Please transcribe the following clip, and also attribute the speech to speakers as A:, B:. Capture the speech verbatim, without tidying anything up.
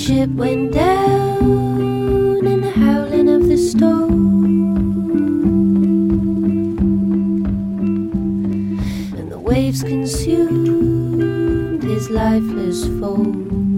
A: ship went down in the howling of the storm, and the waves consumed his lifeless form.